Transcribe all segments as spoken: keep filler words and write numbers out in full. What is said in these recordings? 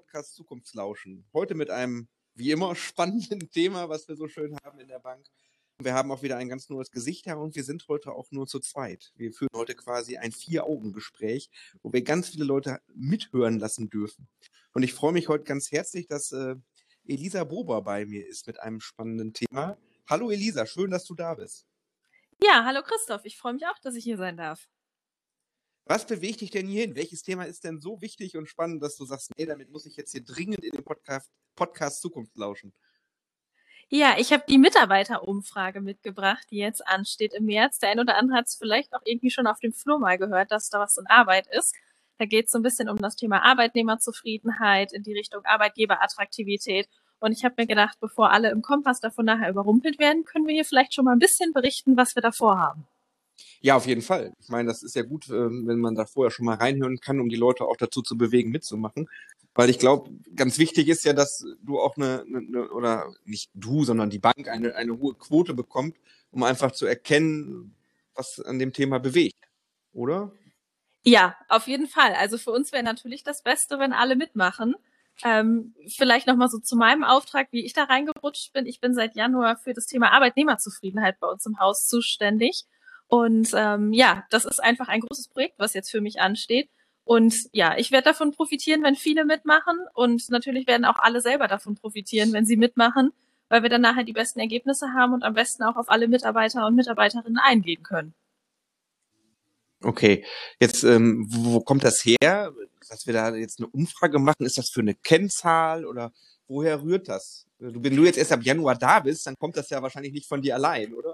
Podcast Zukunftslauschen. Heute mit einem, wie immer, spannenden Thema, was wir so schön haben in der Bank. Wir haben auch wieder ein ganz neues Gesicht her und wir sind heute auch nur zu zweit. Wir führen heute quasi ein Vier-Augen-Gespräch, wo wir ganz viele Leute mithören lassen dürfen. Und ich freue mich heute ganz herzlich, dass äh, Elisa Bober bei mir ist mit einem spannenden Thema. Hallo Elisa, schön, dass du da bist. Ja, hallo Christoph, ich freue mich auch, dass ich hier sein darf. Was bewegt dich denn hierhin? Welches Thema ist denn so wichtig und spannend, dass du sagst, nee, damit muss ich jetzt hier dringend in den Podcast, Podcast Zukunft lauschen? Ja, ich habe die Mitarbeiterumfrage mitgebracht, die jetzt ansteht im März. Der ein oder andere hat es vielleicht auch irgendwie schon auf dem Flur mal gehört, dass da was in Arbeit ist. Da geht es so ein bisschen um das Thema Arbeitnehmerzufriedenheit in die Richtung Arbeitgeberattraktivität. Und ich habe mir gedacht, bevor alle im Kompass davon nachher überrumpelt werden, können wir hier vielleicht schon mal ein bisschen berichten, was wir davor haben. Ja, auf jeden Fall. Ich meine, das ist ja gut, wenn man da vorher schon mal reinhören kann, um die Leute auch dazu zu bewegen, mitzumachen. Weil ich glaube, ganz wichtig ist ja, dass du auch eine, eine, oder nicht du, sondern die Bank eine, eine hohe Quote bekommt, um einfach zu erkennen, was an dem Thema bewegt, oder? Ja, auf jeden Fall. Also für uns wäre natürlich das Beste, wenn alle mitmachen. Ähm, vielleicht nochmal so zu meinem Auftrag, wie ich da reingerutscht bin. Ich bin seit Januar für das Thema Arbeitnehmerzufriedenheit bei uns im Haus zuständig. Und ähm, ja, das ist einfach ein großes Projekt, was jetzt für mich ansteht. Und ja, ich werde davon profitieren, wenn viele mitmachen. Und natürlich werden auch alle selber davon profitieren, wenn sie mitmachen, weil wir dann nachher die besten Ergebnisse haben und am besten auch auf alle Mitarbeiter und Mitarbeiterinnen eingehen können. Okay, jetzt, ähm, wo, wo kommt das her, dass wir da jetzt eine Umfrage machen? Ist das für eine Kennzahl oder woher rührt das? Du, wenn du jetzt erst ab Januar da bist, dann kommt das ja wahrscheinlich nicht von dir allein, oder?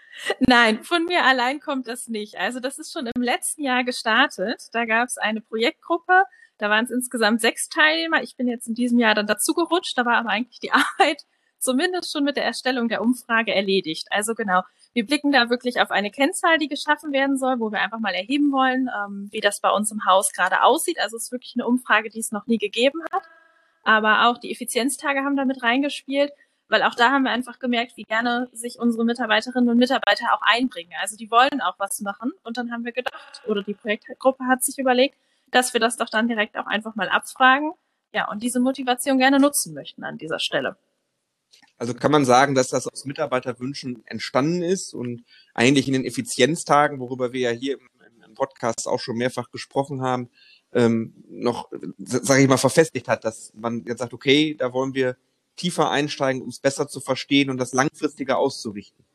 Nein, von mir allein kommt das nicht. Also das ist schon im letzten Jahr gestartet. Da gab es eine Projektgruppe, da waren es insgesamt sechs Teilnehmer. Ich bin jetzt in diesem Jahr dann dazugerutscht, da war aber eigentlich die Arbeit zumindest schon mit der Erstellung der Umfrage erledigt. Also genau, wir blicken da wirklich auf eine Kennzahl, die geschaffen werden soll, wo wir einfach mal erheben wollen, ähm, wie das bei uns im Haus gerade aussieht. Also es ist wirklich eine Umfrage, die es noch nie gegeben hat. Aber auch die Effizienztage haben da mit reingespielt, weil auch da haben wir einfach gemerkt, wie gerne sich unsere Mitarbeiterinnen und Mitarbeiter auch einbringen. Also die wollen auch was machen. Und dann haben wir gedacht, oder die Projektgruppe hat sich überlegt, dass wir das doch dann direkt auch einfach mal abfragen. Ja, und diese Motivation gerne nutzen möchten an dieser Stelle. Also kann man sagen, dass das aus Mitarbeiterwünschen entstanden ist und eigentlich in den Effizienztagen, worüber wir ja hier im, im Podcast auch schon mehrfach gesprochen haben, ähm, noch, sage ich mal, verfestigt hat, dass man jetzt sagt, okay, da wollen wir tiefer einsteigen, um es besser zu verstehen und das langfristiger auszurichten.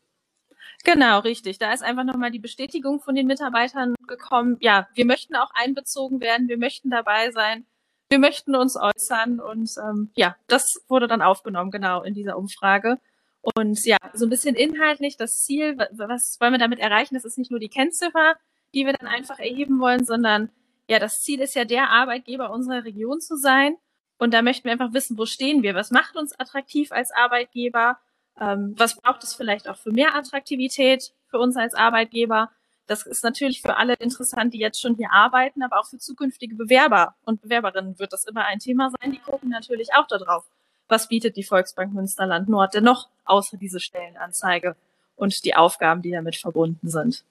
Genau, richtig. Da ist einfach nochmal die Bestätigung von den Mitarbeitern gekommen. Ja, wir möchten auch einbezogen werden, wir möchten dabei sein, wir möchten uns äußern und ähm, ja, das wurde dann aufgenommen, genau, in dieser Umfrage. Und ja, so ein bisschen inhaltlich das Ziel, was wollen wir damit erreichen? Das ist nicht nur die Kennziffer, die wir dann einfach erheben wollen, sondern ja, das Ziel ist ja, der Arbeitgeber unserer Region zu sein. Und da möchten wir einfach wissen, wo stehen wir? Was macht uns attraktiv als Arbeitgeber? Ähm, was braucht es vielleicht auch für mehr Attraktivität für uns als Arbeitgeber? Das ist natürlich für alle interessant, die jetzt schon hier arbeiten, aber auch für zukünftige Bewerber und Bewerberinnen wird das immer ein Thema sein. Die gucken natürlich auch darauf, was bietet die Volksbank Münsterland Nord denn noch außer diese Stellenanzeige und die Aufgaben, die damit verbunden sind.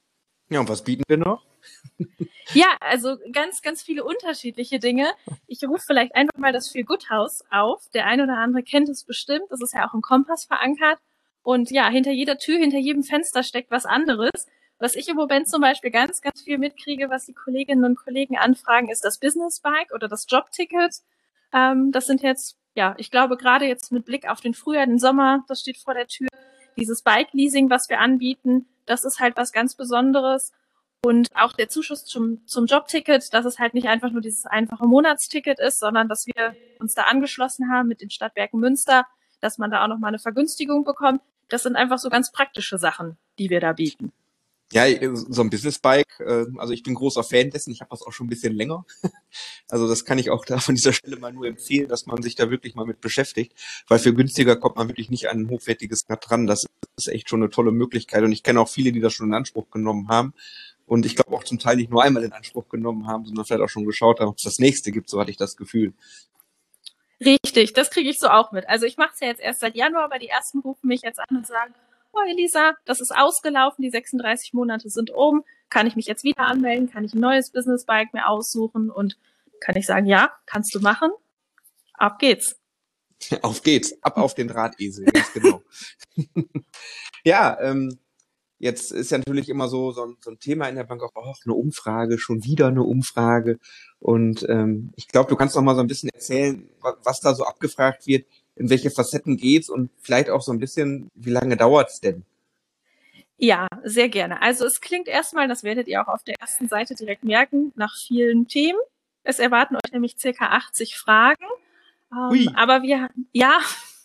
Ja, und was bieten wir noch? Ja, also ganz, ganz viele unterschiedliche Dinge. Ich rufe vielleicht einfach mal das Feel Good Haus auf. Der eine oder andere kennt es bestimmt. Das ist ja auch im Kompass verankert. Und ja, hinter jeder Tür, hinter jedem Fenster steckt was anderes. Was ich im Moment zum Beispiel ganz, ganz viel mitkriege, was die Kolleginnen und Kollegen anfragen, ist das Business Bike oder das Jobticket. Ähm, das sind jetzt, ja, ich glaube gerade jetzt mit Blick auf den Frühjahr, den Sommer, das steht vor der Tür. Dieses Bike-Leasing, was wir anbieten, das ist halt was ganz Besonderes. Und auch der Zuschuss zum, zum Jobticket, dass es halt nicht einfach nur dieses einfache Monatsticket ist, sondern dass wir uns da angeschlossen haben mit den Stadtwerken Münster, dass man da auch nochmal eine Vergünstigung bekommt. Das sind einfach so ganz praktische Sachen, die wir da bieten. Ja, so ein Business Bike, also ich bin großer Fan dessen, ich habe das auch schon ein bisschen länger. Also das kann ich auch da von dieser Stelle mal nur empfehlen, dass man sich da wirklich mal mit beschäftigt, weil für günstiger kommt man wirklich nicht an ein hochwertiges Rad dran. Das ist echt schon eine tolle Möglichkeit und ich kenne auch viele, die das schon in Anspruch genommen haben und ich glaube auch zum Teil nicht nur einmal in Anspruch genommen haben, sondern vielleicht auch schon geschaut haben, ob es das nächste gibt, so hatte ich das Gefühl. Richtig, das kriege ich so auch mit. Also ich mache es ja jetzt erst seit Januar, aber die ersten rufen mich jetzt an und sagen, oh Elisa, das ist ausgelaufen, die sechsunddreißig Monate sind um, kann ich mich jetzt wieder anmelden, kann ich ein neues Business Bike mir aussuchen und kann ich sagen, ja, kannst du machen. Ab geht's. Auf geht's, ab auf den Drahtesel, ganz genau. Ja, ähm, jetzt ist ja natürlich immer so, so, ein, so ein Thema in der Bank auch, oh, eine Umfrage, schon wieder eine Umfrage. Und ähm, ich glaube, du kannst noch mal so ein bisschen erzählen, was, was da so abgefragt wird, in welche Facetten geht's und vielleicht auch so ein bisschen, wie lange dauert's denn? Ja, sehr gerne. Also es klingt erstmal, das werdet ihr auch auf der ersten Seite direkt merken, nach vielen Themen. Es erwarten euch nämlich circa achtzig Fragen. Ähm, Hui. aber wir, ja,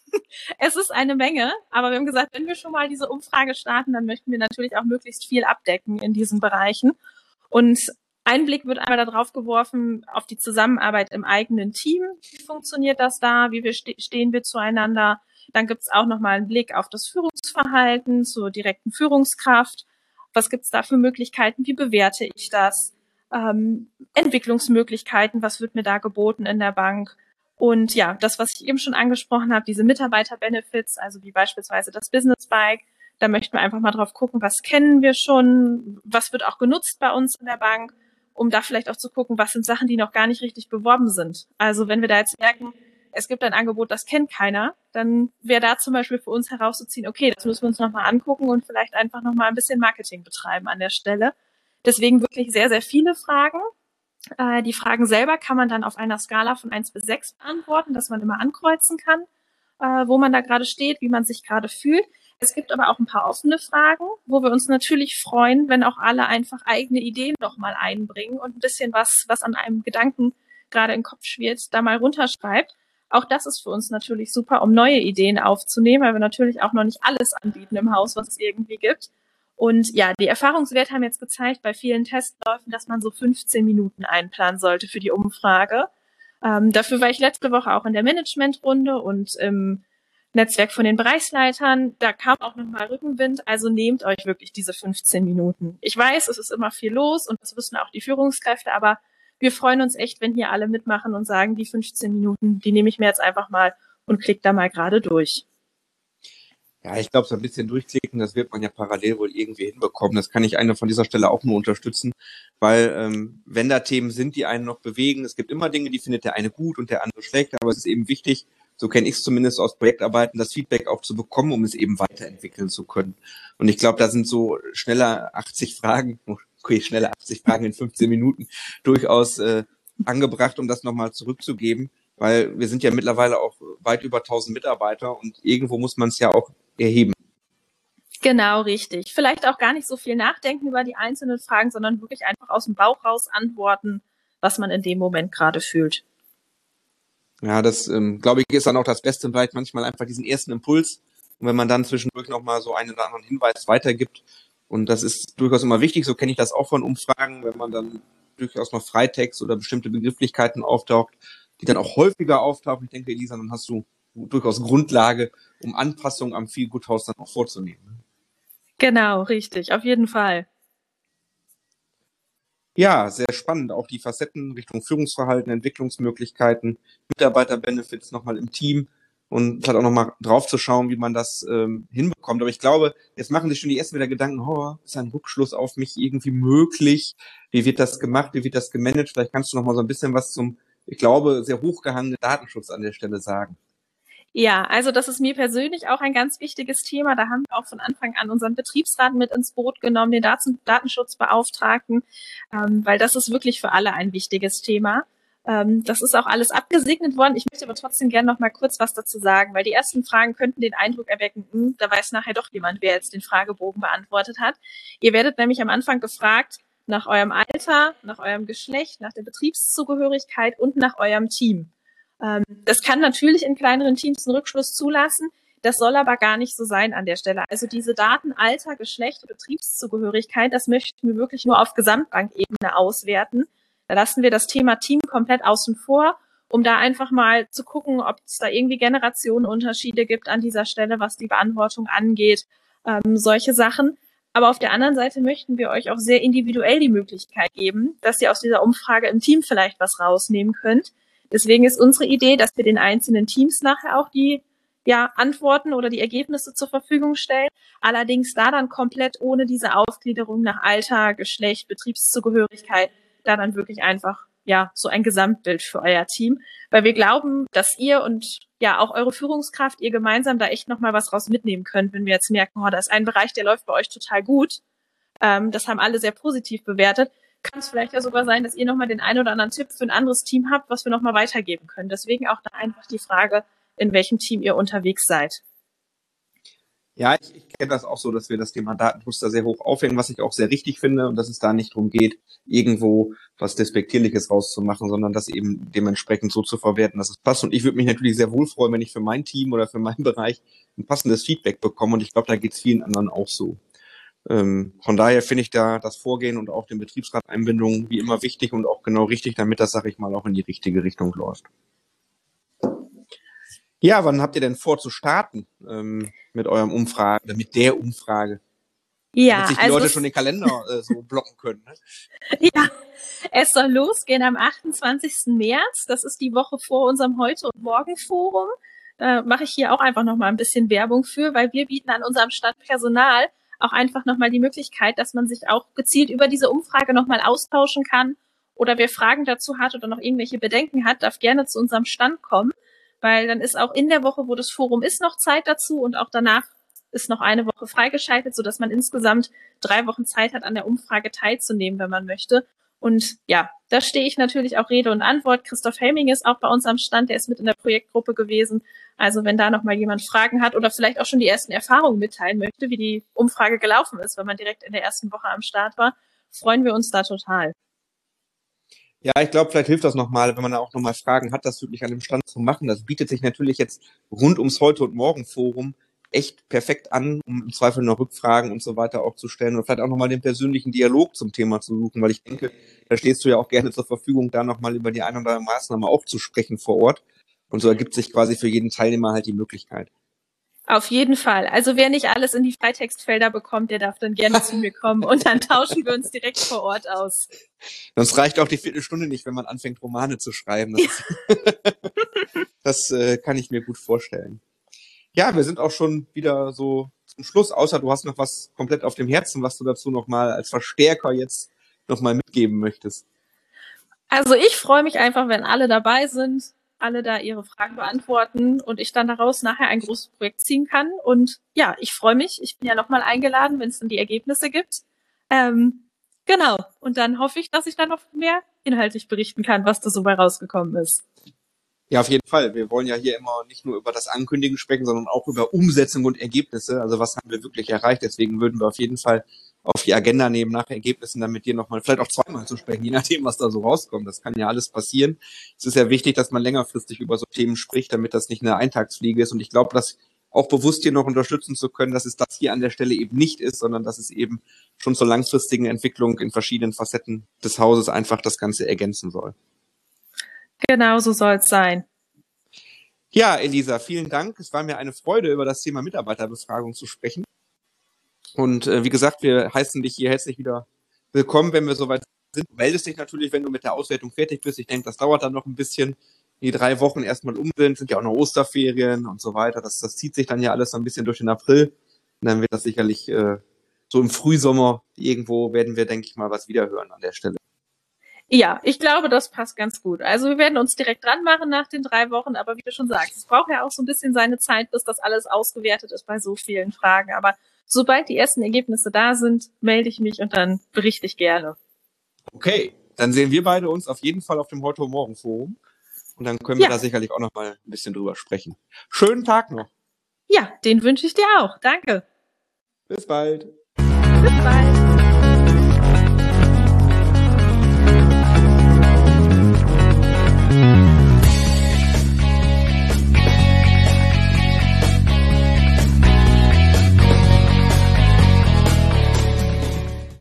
es ist eine Menge. Aber wir haben gesagt, wenn wir schon mal diese Umfrage starten, dann möchten wir natürlich auch möglichst viel abdecken in diesen Bereichen. Und ein Blick wird einmal darauf geworfen, auf die Zusammenarbeit im eigenen Team. Wie funktioniert das da? Wie wir ste- stehen wir zueinander? Dann gibt es auch nochmal einen Blick auf das Führungsverhalten zur direkten Führungskraft. Was gibt es da für Möglichkeiten? Wie bewerte ich das? Ähm, Entwicklungsmöglichkeiten, was wird mir da geboten in der Bank? Und ja, das, was ich eben schon angesprochen habe, diese Mitarbeiter-Benefits, also wie beispielsweise das Business Bike, da möchten wir einfach mal drauf gucken, was kennen wir schon, was wird auch genutzt bei uns in der Bank, um da vielleicht auch zu gucken, was sind Sachen, die noch gar nicht richtig beworben sind. Also wenn wir da jetzt merken, es gibt ein Angebot, das kennt keiner, dann wäre da zum Beispiel für uns herauszuziehen, okay, das müssen wir uns nochmal angucken und vielleicht einfach nochmal ein bisschen Marketing betreiben an der Stelle. Deswegen wirklich sehr, sehr viele Fragen. Äh, die Fragen selber kann man dann auf einer Skala von eins bis sechs beantworten, dass man immer ankreuzen kann, äh, wo man da gerade steht, wie man sich gerade fühlt. Es gibt aber auch ein paar offene Fragen, wo wir uns natürlich freuen, wenn auch alle einfach eigene Ideen nochmal einbringen und ein bisschen was, was an einem Gedanken gerade im Kopf schwirrt, da mal runterschreibt. Auch das ist für uns natürlich super, um neue Ideen aufzunehmen, weil wir natürlich auch noch nicht alles anbieten im Haus, was es irgendwie gibt. Und ja, die Erfahrungswerte haben jetzt gezeigt bei vielen Testläufen, dass man so fünfzehn Minuten einplanen sollte für die Umfrage. Ähm, dafür war ich letzte Woche auch in der Managementrunde und im Netzwerk von den Bereichsleitern. Da kam auch nochmal Rückenwind. Also nehmt euch wirklich diese fünfzehn Minuten. Ich weiß, es ist immer viel los und das wissen auch die Führungskräfte, aber wir freuen uns echt, wenn hier alle mitmachen und sagen, die fünfzehn Minuten, die nehme ich mir jetzt einfach mal und klick da mal gerade durch. Ja, ich glaube, so ein bisschen durchklicken, das wird man ja parallel wohl irgendwie hinbekommen. Das kann ich einen von dieser Stelle auch nur unterstützen, weil ähm, wenn da Themen sind, die einen noch bewegen, es gibt immer Dinge, die findet der eine gut und der andere schlecht, aber es ist eben wichtig, so kenne ich es zumindest aus Projektarbeiten, das Feedback auch zu bekommen, um es eben weiterentwickeln zu können. Und ich glaube, da sind so schneller achtzig Fragen, okay, schneller achtzig Fragen in fünfzehn Minuten durchaus äh, angebracht, um das nochmal zurückzugeben, weil wir sind ja mittlerweile auch weit über tausend Mitarbeiter und irgendwo muss man es ja auch erheben. Genau, richtig. Vielleicht auch gar nicht so viel nachdenken über die einzelnen Fragen, sondern wirklich einfach aus dem Bauch raus antworten, was man in dem Moment gerade fühlt. Ja, das, ähm, glaube ich, ist dann auch das Beste, vielleicht manchmal einfach diesen ersten Impuls. Und wenn man dann zwischendurch nochmal so einen oder anderen Hinweis weitergibt, und das ist durchaus immer wichtig, so kenne ich das auch von Umfragen, wenn man dann durchaus noch Freitext oder bestimmte Begrifflichkeiten auftaucht, die dann auch häufiger auftauchen. Ich denke, Elisa, dann hast du durchaus Grundlage, um Anpassungen am Feel-Good-Haus dann auch vorzunehmen. Genau, richtig, auf jeden Fall. Ja, sehr spannend. Auch die Facetten Richtung Führungsverhalten, Entwicklungsmöglichkeiten, Mitarbeiterbenefits nochmal im Team und halt auch nochmal drauf zu schauen, wie man das ähm, hinbekommt. Aber ich glaube, jetzt machen sich schon die ersten wieder Gedanken, oh, ist ein Rückschluss auf mich irgendwie möglich? Wie wird das gemacht? Wie wird das gemanagt? Vielleicht kannst du nochmal so ein bisschen was zum, ich glaube, sehr hochgehangenen Datenschutz an der Stelle sagen. Ja, also das ist mir persönlich auch ein ganz wichtiges Thema. Da haben wir auch von Anfang an unseren Betriebsrat mit ins Boot genommen, den Daten Datenschutzbeauftragten, ähm, weil das ist wirklich für alle ein wichtiges Thema. Ähm, das ist auch alles abgesegnet worden. Ich möchte aber trotzdem gerne noch mal kurz was dazu sagen, weil die ersten Fragen könnten den Eindruck erwecken, hm, da weiß nachher doch jemand, wer jetzt den Fragebogen beantwortet hat. Ihr werdet nämlich am Anfang gefragt nach eurem Alter, nach eurem Geschlecht, nach der Betriebszugehörigkeit und nach eurem Team. Das kann natürlich in kleineren Teams einen Rückschluss zulassen. Das soll aber gar nicht so sein an der Stelle. Also diese Daten, Alter, Geschlecht, Betriebszugehörigkeit, das möchten wir wirklich nur auf Gesamtbankebene auswerten. Da lassen wir das Thema Team komplett außen vor, um da einfach mal zu gucken, ob es da irgendwie Generationenunterschiede gibt an dieser Stelle, was die Beantwortung angeht, ähm, solche Sachen. Aber auf der anderen Seite möchten wir euch auch sehr individuell die Möglichkeit geben, dass ihr aus dieser Umfrage im Team vielleicht was rausnehmen könnt. Deswegen ist unsere Idee, dass wir den einzelnen Teams nachher auch die ja, Antworten oder die Ergebnisse zur Verfügung stellen. Allerdings da dann komplett ohne diese Aufgliederung nach Alter, Geschlecht, Betriebszugehörigkeit, da dann wirklich einfach ja, so ein Gesamtbild für euer Team, weil wir glauben, dass ihr und ja auch eure Führungskraft, ihr gemeinsam da echt nochmal was raus mitnehmen könnt, wenn wir jetzt merken, oh, da ist ein Bereich, der läuft bei euch total gut. Ähm, das haben alle sehr positiv bewertet. Kann es vielleicht ja sogar sein, dass ihr nochmal den einen oder anderen Tipp für ein anderes Team habt, was wir nochmal weitergeben können. Deswegen auch da einfach die Frage, in welchem Team ihr unterwegs seid. Ja, ich, ich kenne das auch so, dass wir das Thema Datenschutz da sehr hoch aufhängen, was ich auch sehr richtig finde und dass es da nicht darum geht, irgendwo was Despektierliches rauszumachen, sondern das eben dementsprechend so zu verwerten, dass es passt. Und ich würde mich natürlich sehr wohl freuen, wenn ich für mein Team oder für meinen Bereich ein passendes Feedback bekomme und ich glaube, da geht es vielen anderen auch so. Ähm, von daher finde ich da das Vorgehen und auch den Betriebsrat-Einbindung wie immer wichtig und auch genau richtig, damit das, sag ich mal, auch in die richtige Richtung läuft. Ja, wann habt ihr denn vor zu starten ähm, mit eurem Umfrage, mit der Umfrage? Ja, damit sich die also Leute schon den Kalender äh, so blocken können. Ne? Ja, es soll losgehen am achtundzwanzigsten März. Das ist die Woche vor unserem Heute- und Morgen-Forum. Da mache ich hier auch einfach nochmal ein bisschen Werbung für, weil wir bieten an unserem Stand Personal auch einfach nochmal die Möglichkeit, dass man sich auch gezielt über diese Umfrage nochmal austauschen kann oder wer Fragen dazu hat oder noch irgendwelche Bedenken hat, darf gerne zu unserem Stand kommen, weil dann ist auch in der Woche, wo das Forum ist, noch Zeit dazu und auch danach ist noch eine Woche freigeschaltet, sodass man insgesamt drei Wochen Zeit hat, an der Umfrage teilzunehmen, wenn man möchte. Und ja, da stehe ich natürlich auch Rede und Antwort. Christoph Helming ist auch bei uns am Stand, der ist mit in der Projektgruppe gewesen. Also wenn da noch mal jemand Fragen hat oder vielleicht auch schon die ersten Erfahrungen mitteilen möchte, wie die Umfrage gelaufen ist, wenn man direkt in der ersten Woche am Start war, freuen wir uns da total. Ja, ich glaube, vielleicht hilft das nochmal, wenn man da auch nochmal Fragen hat, das wirklich an dem Stand zu machen. Das bietet sich natürlich jetzt rund ums Heute- und Morgen-Forum echt perfekt an, um im Zweifel noch Rückfragen und so weiter auch zu stellen und vielleicht auch nochmal den persönlichen Dialog zum Thema zu suchen, weil ich denke, da stehst du ja auch gerne zur Verfügung, da nochmal über die eine oder andere Maßnahme auch zu sprechen vor Ort. Und so ergibt sich quasi für jeden Teilnehmer halt die Möglichkeit. Auf jeden Fall. Also wer nicht alles in die Freitextfelder bekommt, der darf dann gerne zu mir kommen und dann tauschen wir uns direkt vor Ort aus. Sonst reicht auch die Viertelstunde nicht, wenn man anfängt, Romane zu schreiben. Das, ist, das äh, kann ich mir gut vorstellen. Ja, wir sind auch schon wieder so zum Schluss, außer du hast noch was komplett auf dem Herzen, was du dazu nochmal als Verstärker jetzt nochmal mitgeben möchtest. Also ich freue mich einfach, wenn alle dabei sind, alle da ihre Fragen beantworten und ich dann daraus nachher ein großes Projekt ziehen kann. Und ja, ich freue mich. Ich bin ja nochmal eingeladen, wenn es dann die Ergebnisse gibt. Ähm, genau. Und dann hoffe ich, dass ich dann noch mehr inhaltlich berichten kann, was da so bei rausgekommen ist. Ja, auf jeden Fall. Wir wollen ja hier immer nicht nur über das Ankündigen sprechen, sondern auch über Umsetzung und Ergebnisse. Also was haben wir wirklich erreicht? Deswegen würden wir auf jeden Fall auf die Agenda nehmen nach Ergebnissen, damit dir nochmal, vielleicht auch zweimal zu sprechen, je nachdem, was da so rauskommt. Das kann ja alles passieren. Es ist ja wichtig, dass man längerfristig über so Themen spricht, damit das nicht eine Eintagsfliege ist. Und ich glaube, das auch bewusst hier noch unterstützen zu können, dass es das hier an der Stelle eben nicht ist, sondern dass es eben schon zur langfristigen Entwicklung in verschiedenen Facetten des Hauses einfach das Ganze ergänzen soll. Genau so soll es sein. Ja, Elisa, vielen Dank. Es war mir eine Freude, über das Thema Mitarbeiterbefragung zu sprechen. Und äh, wie gesagt, wir heißen dich hier herzlich wieder willkommen, wenn wir soweit sind. Du meldest dich natürlich, wenn du mit der Auswertung fertig bist. Ich denke, das dauert dann noch ein bisschen. Die drei Wochen erstmal um sind, sind ja auch noch Osterferien und so weiter. Das, das zieht sich dann ja alles so ein bisschen durch den April. Und dann wird das sicherlich äh, so im Frühsommer irgendwo werden wir, denke ich mal, was wiederhören an der Stelle. Ja, ich glaube, das passt ganz gut. Also wir werden uns direkt dran machen nach den drei Wochen, aber wie du schon sagst, es braucht ja auch so ein bisschen seine Zeit, bis das alles ausgewertet ist bei so vielen Fragen. Aber sobald die ersten Ergebnisse da sind, melde ich mich und dann berichte ich gerne. Okay, dann sehen wir beide uns auf jeden Fall auf dem Heute- und Morgen-Forum und dann können wir ja da sicherlich auch noch mal ein bisschen drüber sprechen. Schönen Tag noch. Ja, den wünsche ich dir auch. Danke. Bis bald. Bis bald.